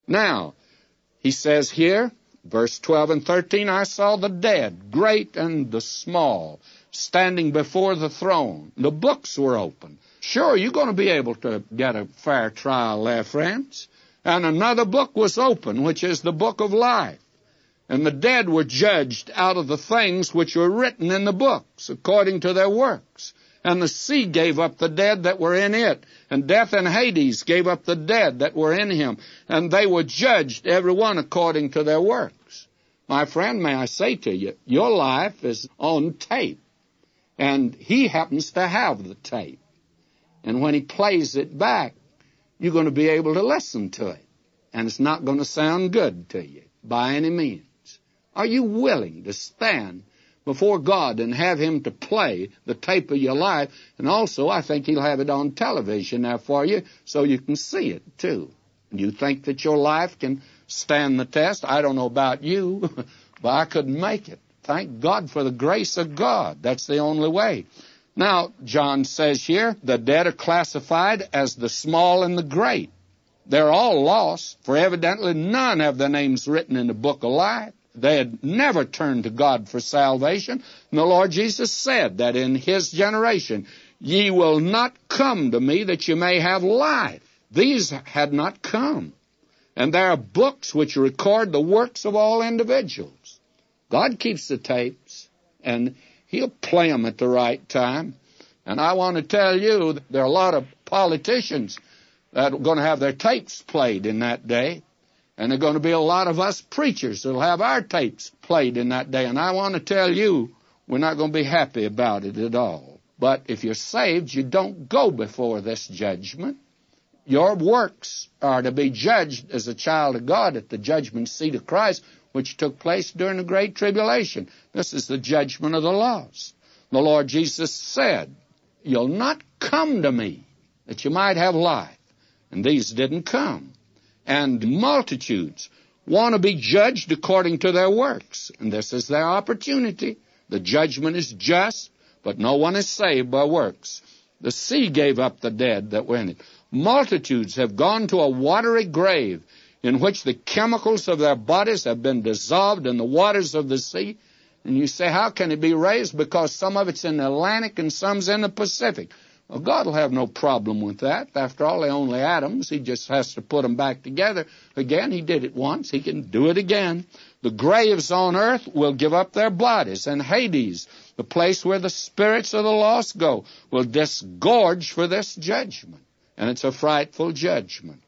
Now, he says here, verse 12 and 13, I saw the dead, great and the small, standing before the throne. The books were open. Sure, you're going to be able to get a fair trial there, friends. And another book was open, which is the book of life. And the dead were judged out of the things which were written in the books, according to their works. And the sea gave up the dead that were in it, and death and Hades gave up the dead that were in him, and they were judged, every one according to their works. My friend, may I say to you, your life is on tape, and he happens to have the tape. And when he plays it back, you're going to be able to listen to it, and it's not going to sound good to you by any means. Are you willing to stand before God and have him to play the tape of your life? And also, I think he'll have it on television there for you so you can see it too. You think that your life can stand the test? I don't know about you, but I couldn't make it. Thank God for the grace of God. That's the only way. Now, John says here, the dead are classified as the small and the great. They're all lost, for evidently none have their names written in the book of life. They had never turned to God for salvation. And the Lord Jesus said that in his generation, ye will not come to me that you may have life. These had not come. And there are books which record the works of all individuals. God keeps the tapes, and he'll play them at the right time. And I want to tell you that there are a lot of politicians that are going to have their tapes played in that day. And there are going to be a lot of us preachers that will have our tapes played in that day. And I want to tell you, we're not going to be happy about it at all. But if you're saved, you don't go before this judgment. Your works are to be judged as a child of God at the judgment seat of Christ, which took place during the Great Tribulation. This is the judgment of the lost. The Lord Jesus said, you'll not come to me that you might have life. And these didn't come. And multitudes want to be judged according to their works. And this is their opportunity. The judgment is just, but no one is saved by works. The sea gave up the dead that were in it. Multitudes have gone to a watery grave in which the chemicals of their bodies have been dissolved in the waters of the sea. And you say, how can it be raised? Because some of it's in the Atlantic and some's in the Pacific. Well, God will have no problem with that. After all, they're only atoms. He just has to put them back together again. He did it once. He can do it again. The graves on earth will give up their bodies, and Hades, the place where the spirits of the lost go, will disgorge for this judgment. And it's a frightful judgment.